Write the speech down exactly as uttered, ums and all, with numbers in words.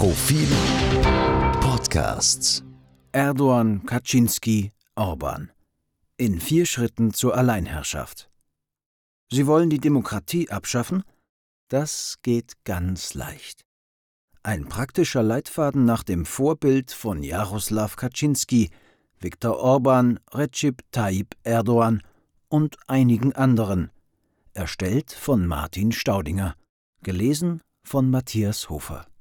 Profil Podcasts. Erdoğan, Kaczynski, Orbán. In vier Schritten zur Alleinherrschaft. Sie wollen die Demokratie abschaffen? Das geht ganz leicht. Ein praktischer Leitfaden nach dem Vorbild von Jaroslaw Kaczynski, Viktor Orbán, Recep Tayyip Erdoğan und einigen anderen. Erstellt von Martin Staudinger. Gelesen von Matthias Hofer.